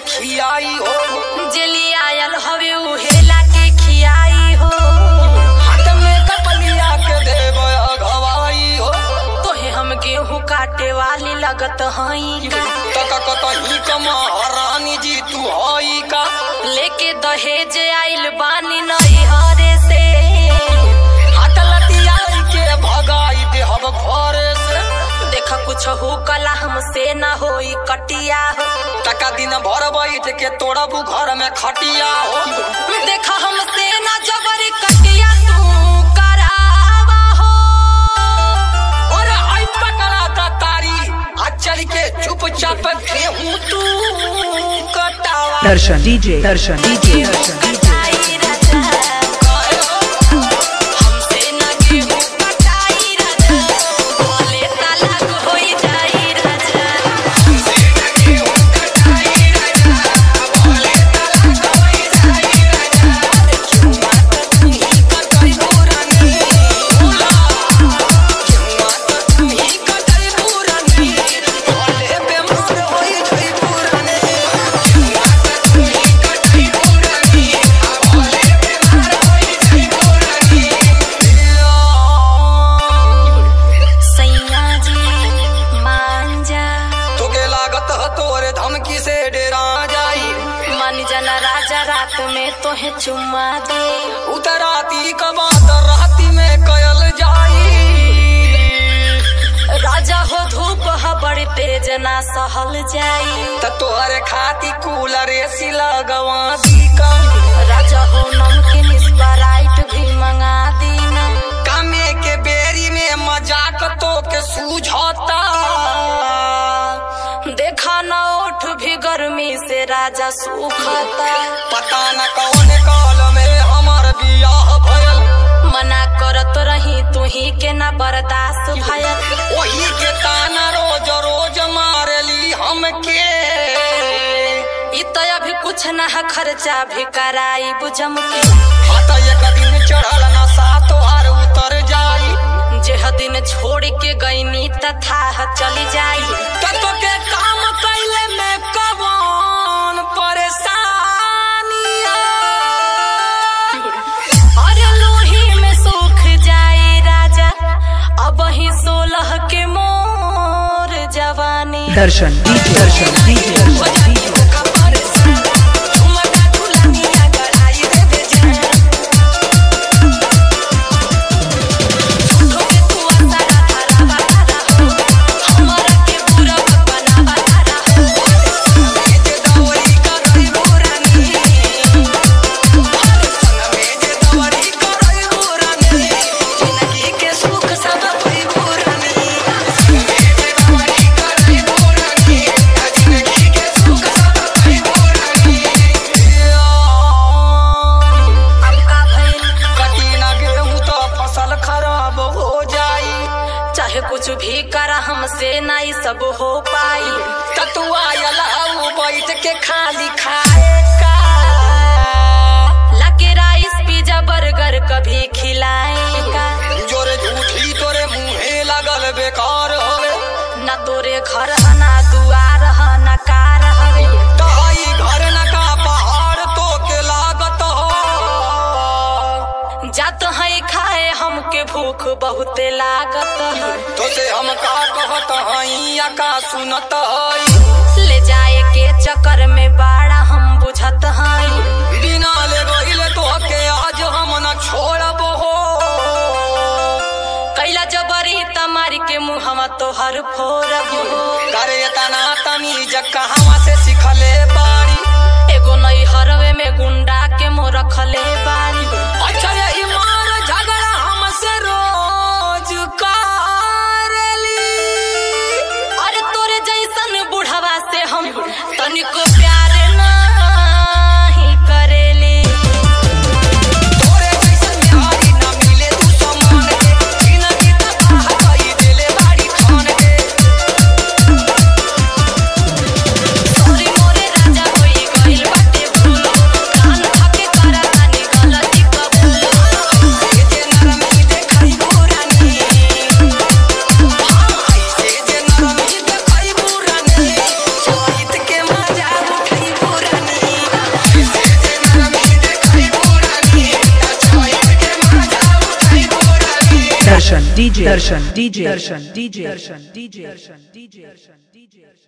खियाई हो, जेली आयल हवे उहेला के खियाई हो, हाथ में कपलिया के देव अगवाई हो, तोहे हम गेहूं काटे वाली लगत हई तक कतही कमा रानी जी तू हई का, लेके दहेज आइल बानी नई हरे से, हाथ लतियाई के भगाई दे हम घरे से, देखा कुछ हो कला हमसे न होई कटिया हो, टका दिन भर बैठ के तोड़बू घर में खटिया हो, देखा हमसे न जबरी कटिया तू करावा हो, और आई पकड़ा ता तारी आ चल के चुपचाप गेहूं तू कटावा। दर्शन डीजे दर्शन डीजे दर्शन कटाई राजा हमसे न गेहूं कटाई राजा, बोले तलाक होई जाई राजा, सैया जी मान जा, तोके लागत ह तोरे धमकी से डेरा जाई, मन जना राजा रात में तोहे चुम्मा दे, उतराती क बात राती में कयल जाई, राजा हो धूप ह बड़ी तेज ना सहल जाई, त तोहरे खाती कूलर एसी लगवा दी का, राजा हो नमकीन स्प्राइट भी मंगा दीना, कामे के बेरी में मजाक तो के सूझता, देखा न ओठ भी गर्मी से राजा सूखता, पता न कौन काल में हमार बियाह भयल, मना करत रही तू ही के ना बर्दाश्त भयल, वही के ताना रोज रोज मारली हमके, इ तो अभी कुछ ना है खर्चा भी कराई बुझम के, हाथ एक दिन चढ़ल नशा तोहार उतर जाई, जेह दिन छोड़ के गईनी तथा चली जाई, तत्व के काम कैले में कौन परेशानी अरे लोही में सूख जाए राजा, अब ही 16 के मोर जवानी, दर्शन डीजे दर्शन डीजे दर्शन डीजे कुछ भी कर हमसे नहीं सब हो पाई, ततुआ यलाऊ बैठ के खाली खाए का, लके राइस पिज्जा बर्गर कभी खिलाएगा, जोरे झूठी तोरे मुँहे लगल बेकार हवे, न तोरे घर ह ना दुआर ह न कार हवे, ताई घर न का पहाड़ तो के लागत हो, जात है खाए हमके भूख बहुते लागत है, तो से हम का कहत हई या का सुनत हई, ले जाए के चक्कर में बड़ा हम बुझत हई, बिना ले गइले तो के आज हम न छोड़ब हो, कैला जबरी तमारी के मुहवा तोहर फोड़ब हो, करे तना तमीज कहवा से सिखले बारी, एगो नई हरवे में गुंडा के मोह रखले बारी, अच्छा ये मार झगड़ा हमसे रोज करेली, अरे तोरे जैसन बुढ़वा से हम तनिको प्यार नहीं करेली, तोरे जैसन बिहारी ना मिले तू समान के, जिंदगी तबाह कई देले बाड़ी खान के, सॉरी मोरे राजा होई गइल बाटे भूल, कान धके करा तानी गलती कबूल, DJ Darshan DJ Darshan DJ Darshan DJ Darshan DJ Darshan DJ Darshan